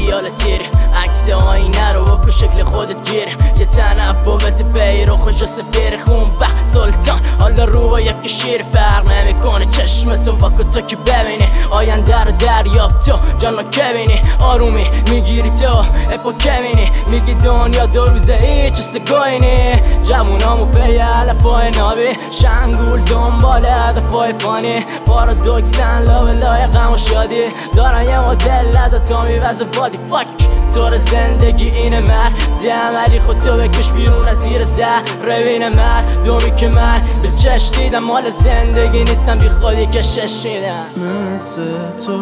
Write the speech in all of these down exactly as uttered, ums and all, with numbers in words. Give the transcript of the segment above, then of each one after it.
خیال تیره عکس آینه رو با شکل خودت گیره یه تنفوت بیر و خوش سپیر خون و سلطان حالا رو با یک شیر فرق نمیکنه چشم تو با تو که ببینی آینده رو دریاب تو جانا که بینی آرومی میگیری تو اپا که بینی میگی دنیا دو روزه هیچ استگاینی جوونامو پی علفای نابی شنگول دنبال هدفای فانی پارادوکسن لابه لای غم و شادی دارن یه مدل لده تا میوزه بادی فاک طور زندگی اینه مردم ولی خود تو بکش بیرون از زیر سر روین مردمی که من به چشم دیدم مال زندگی نیستم بی خودی که ششیدم مثل تو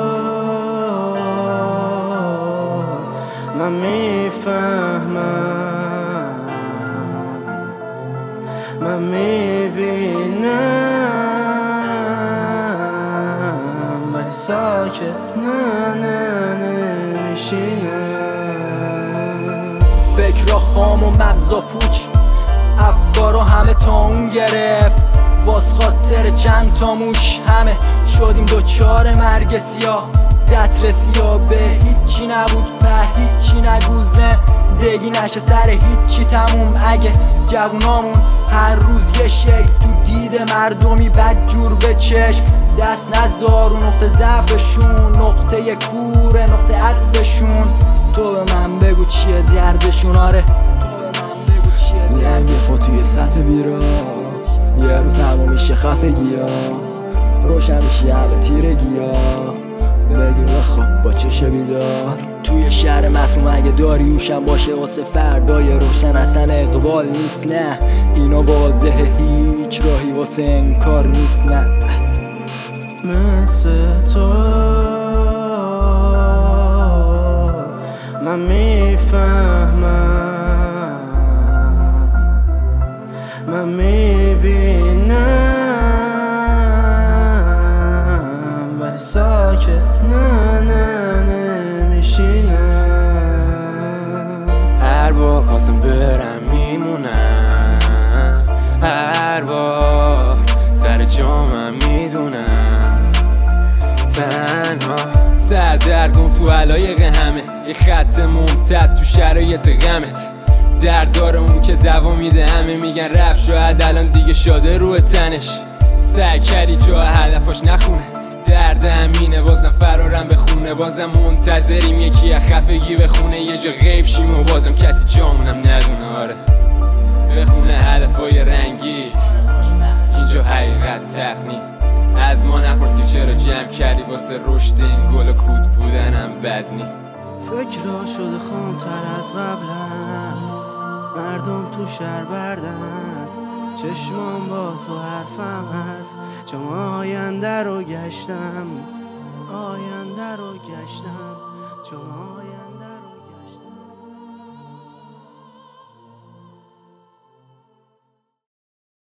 من میفهمم من میبینم ولی ساکت نه نه نمیشینم فکرها خام و مغزا پوچ افکارو همه تا اون گرفت واس خاطر چند تا موش همه شدیم دوچار مرگ سیاه دسترسی ها به هیچی نبود به هیچی نگو زندگی نشه سر هیچی تموم اگه جوونامون هر روز یه شکل تو دید مردمی بد جور به چشم دست نزار و نقطه ضعفشون نقطه کوره نقطه عطفشون تو به من بگو چیه دردشون آره تو به من بگو چیه لنگ خود توی صف بیرا یه رو تمام میشه خفگی ها روشن میشه عبه تیرگی ها بگی بخواب با چش بیدار توی شهر مسموم اگه داریوشم باشه واسه فردای روشن اصلا اقبال نیست نه اینا واضحه هیچ راهی واسه انکار نیست نه مثل تو من میفهمم من میبینم ولی ساکت نه نه نمیشینم هر بار خواستم برم میمونم هر بار سر جامم میدونم تنها سردرگم تو علایق همه یه خط ممتد تو شرایط غمت درد داره اون که دوا میده همه میگن رفت شاید الان دیگه شاده روی تنش سعی کردی جا هدفاش نخونه درد همینه بازم فرارم به خونه بازم منتظریم یکی از خفگی بخونه یه جا غیب شیم و بازم کسی جامونم ندونه آره بخونه هدفای رنگیت اینجا حقیقت تخنی از ما نپرس که چرا جمع کردی واسه رشد این گل و کود بودنم بد نی فکرها شده خامتر از قبلم مردم تو شهر بردن چشمان باز و حرفم حرف چون آینده رو گشتم آینده رو گشتم چون آینده